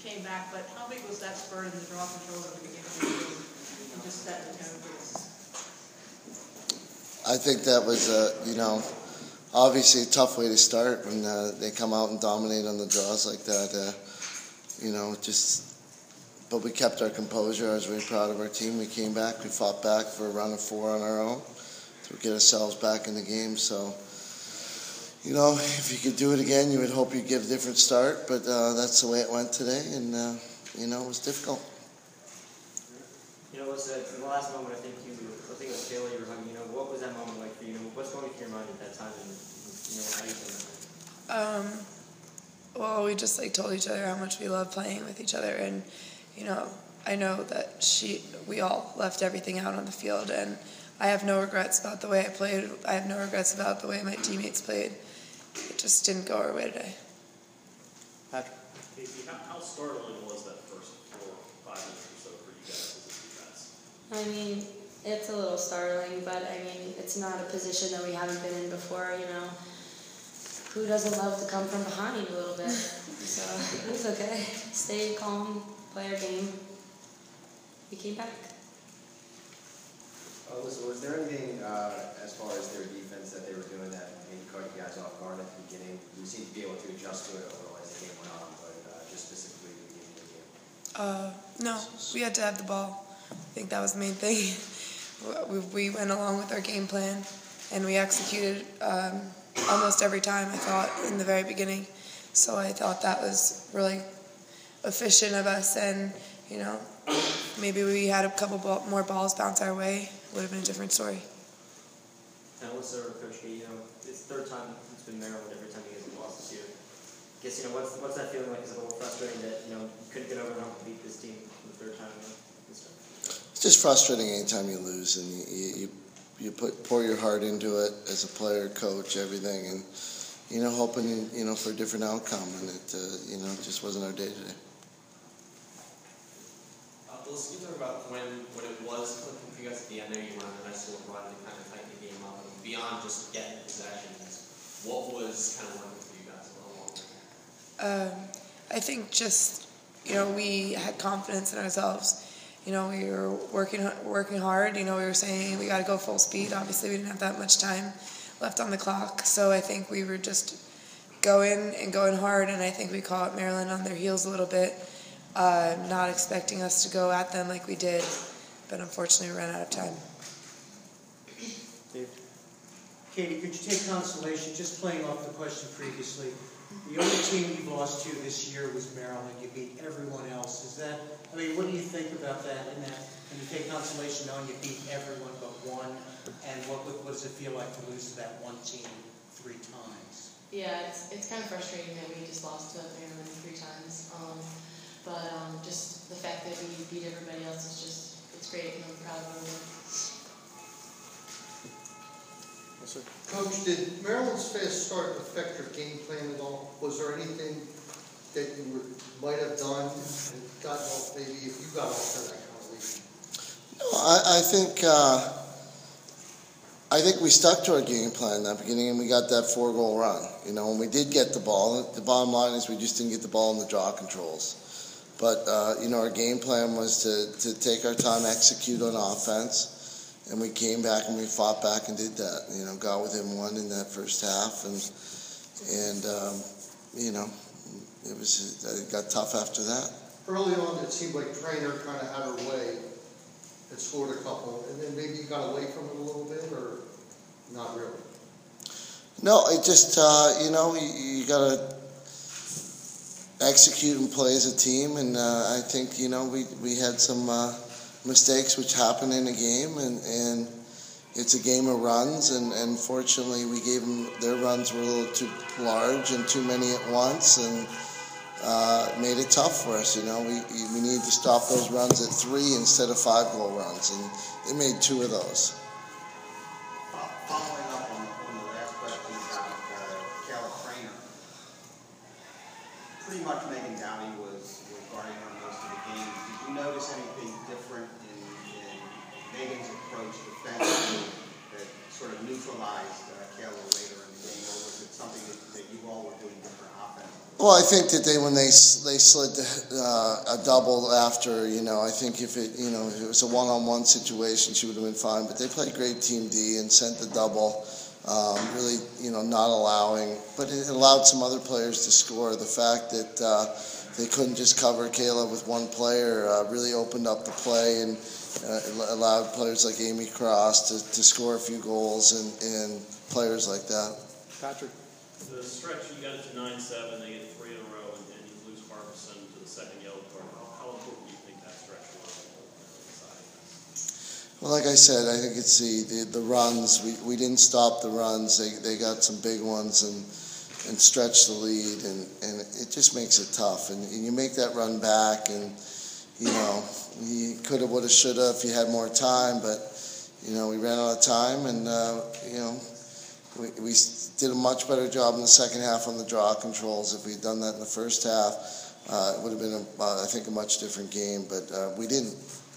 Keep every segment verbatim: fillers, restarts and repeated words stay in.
came back, but how big was that spur in the draw control at the beginning of the game? And just set the tone for this? I think that was, uh, you know, obviously a tough way to start when uh, they come out and dominate on the draws like that. Uh, you know, just, but we kept our composure. I was very proud of our team. We came back, we fought back for a run of four on our own to get ourselves back in the game. So, you know, if you could do it again, you would hope you'd get a different start, but uh, that's the way it went today, and, uh, you know, it was difficult. You know, what's uh, the last moment, I think you, I think it was Kayla you were hugging, you know, what was that moment like for you? What's going through your mind at that time, and, you know, how do you feel about it? Um, well, we just, like, told each other how much we love playing with each other, and, you know, I know that she, we all left everything out on the field, and I have no regrets about the way I played. I have no regrets about the way my teammates played. It just didn't go our way today. Patrick? Casey, how, how startling was that first four, five minutes or so for you guys as a defense? I mean, it's a little startling, but I mean, it's not a position that we haven't been in before, you know. Who doesn't love to come from behind a little bit? So it was okay. Stay calm, play our game. We came back. Uh, listen, was there anything uh, as far as their defense that they were doing that maybe caught you guys off guard at the beginning? You seem to be able to adjust to it a little as the game went on, but uh, just specifically at the beginning of the game. Uh, no, we had to have the ball. I think that was the main thing. we, we went along with our game plan, and we executed um, almost every time, I thought, in the very beginning. So I thought that was really efficient of us, and, you know, maybe we had a couple ball, more balls bounce our way. Would have been a different story. And what's the Coach K, you know, it's the third time it's been Maryland every time you guys have lost this year. I guess, you know, what's what's that feeling like? Is it a little frustrating that, you know, you couldn't get over the hump to beat this team for the third time this time? It's just frustrating anytime you lose, and you, you, you put pour your heart into it as a player, coach, everything, and, you know, hoping, you know, for a different outcome, and it, uh, you know, it just wasn't our day today. Let's talk about when, when it was clicking for you guys at the end there, you went on a nice little run to kind of tighten the game up. And beyond just getting possessions, what was kind of working for you guys a little longer? Um, I think just, you know, we had confidence in ourselves. You know, we were working working hard. You know, we were saying we got to go full speed. Obviously, we didn't have that much time left on the clock. So I think we were just going and going hard, and I think we caught Maryland on their heels a little bit. Uh, not expecting us to go at them like we did, but unfortunately we ran out of time. Dave? Katie, could you take consolation, just playing off the question previously, the only team you've lost to this year was Maryland. You beat everyone else. Is that, I mean, what do you think about that? And that, can you take consolation knowing you beat everyone but one? And what, what does it feel like to lose to that one team three times? Yeah, it's, it's kind of frustrating that we just lost to Maryland three times. Um, But um, just the fact that we beat everybody else is just, it's great, and I'm proud of it. Yes, sir. Coach, did Maryland's fast start affect your game plan at all? Was there anything that you were, might have done and gotten off, maybe if you got off to that kind of lead? No, I, I think uh, I think we stuck to our game plan in that beginning, and we got that four-goal run. You know, when we did get the ball, the bottom line is we just didn't get the ball in the draw controls. But, uh, you know, our game plan was to, to take our time, execute on offense, and we came back and we fought back and did that. You know, got within one in that first half, and, and um, you know, it was it got tough after that. Early on, it seemed like Trainer kind of had her way and scored a couple, and then maybe you got away from it a little bit, or not really? No, it just, uh, you know, you, you got to execute and play as a team, and uh, I think, you know, we we had some uh, mistakes which happen in a game, and, and it's a game of runs, and, and fortunately we gave them, their runs were a little too large and too many at once, and uh, made it tough for us. You know, we we needed to stop those runs at three instead of five goal runs, and they made two of those. Following up on, on the last question about uh, Kayla Trainer, pretty much Megan Downey was, was guarding her most of the game. Did you notice anything different in, in Megan's approach defensively that sort of neutralized uh, Kayla later in the game, or was it something that, that you all were doing different offensively? Well, I think that they when they s- they slid uh, a double after, you know, I think if it you know if it was a one-on-one situation, she would have been fine. But they played great team D and sent the double, um, really you know not allowing, but it allowed some other players to score. The fact that uh, they couldn't just cover Kayla with one player uh, really opened up the play and uh, allowed players like Amy Cross to, to score a few goals and, and players like that. Patrick. The stretch, you got it to nine seven, they get three in a row, and, and you lose Harbison to the second yellow card. How, how important do you think that stretch was on the side? Well, like I said, I think it's the, the, the runs. We, we didn't stop the runs. They they got some big ones and and stretched the lead, and, and it just makes it tough. And, and you make that run back, and you know you coulda, woulda, shoulda if you had more time, but you know we ran out of time, and uh, you know we we. did a much better job in the second half on the draw controls. If we'd done that in the first half, uh, it would have been, a, uh, I think, a much different game, but uh, we didn't.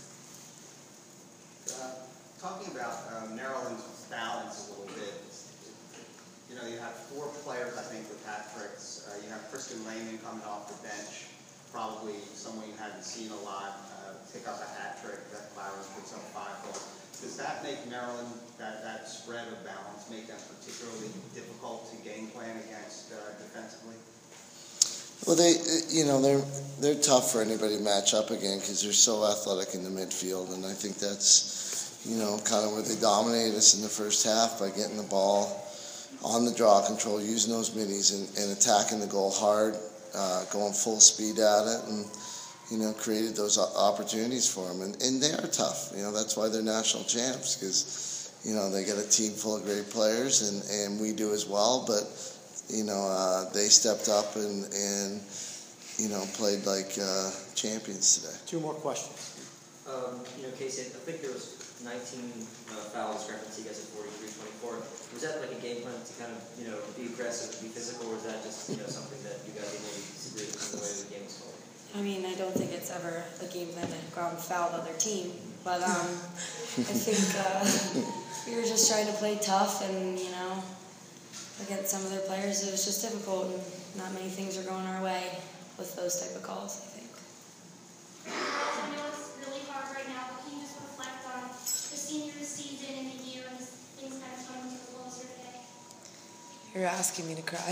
Uh, talking about uh, Maryland's balance a little bit, you know, you have four players, I think, with hat tricks. Uh, you have Kristen Lehman coming off the bench, probably someone you hadn't seen a lot, uh, pick up a hat trick. That Clarence picks up five goals. Does that make Maryland, that, that spread of balance, make them particularly difficult to game plan against uh, defensively? Well, they, you know, they're they're tough for anybody to match up again because they're so athletic in the midfield, and I think that's, you know, kind of where they dominated us in the first half by getting the ball on the draw control, using those middies, and, and attacking the goal hard, uh, going full speed at it, and you know, created those opportunities for them. And, and they are tough. You know, that's why they're national champs, because, you know, they got a team full of great players, and, and we do as well. But, you know, uh, they stepped up and, and you know, played like uh, champions today. Two more questions. Um, you know, Casey, I think there was nineteen uh, foul discrepancy, you guys at forty-three twenty-four. Was that like a game plan to kind of, you know, be aggressive, be physical, or was that just, you know, something that you guys maybe disagreed with the way the game was going? I mean, I don't think it's ever a game plan to go out and foul the other team, but um, I think uh, we were just trying to play tough, and you know, against some of their players, it was just difficult, and not many things are going our way with those type of calls, I think. I know it's really hard right now, but can you just reflect on the senior season and the year and things kind of coming to a closer today? You're asking me to cry.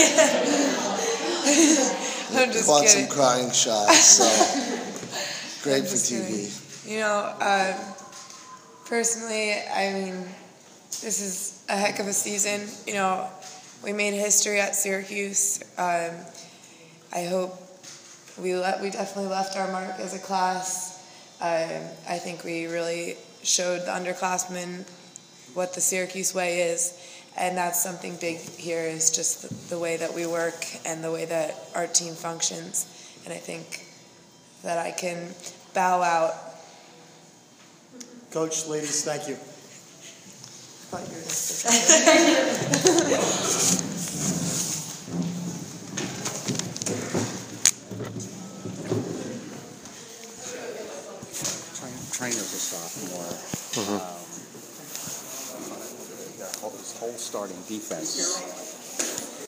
I'm just Bought kidding. some crying shots, so great for T V. Kidding. You know, um, personally, I mean, this is a heck of a season. You know, we made history at Syracuse. Um, I hope we le- we definitely left our mark as a class. Um, I think we really showed the underclassmen what the Syracuse way is. And that's something big here, is just the, the way that we work and the way that our team functions. And I think that I can bow out. Coach, ladies, thank you. I thought you were just Trainer's a sophomore. Um, this whole starting defense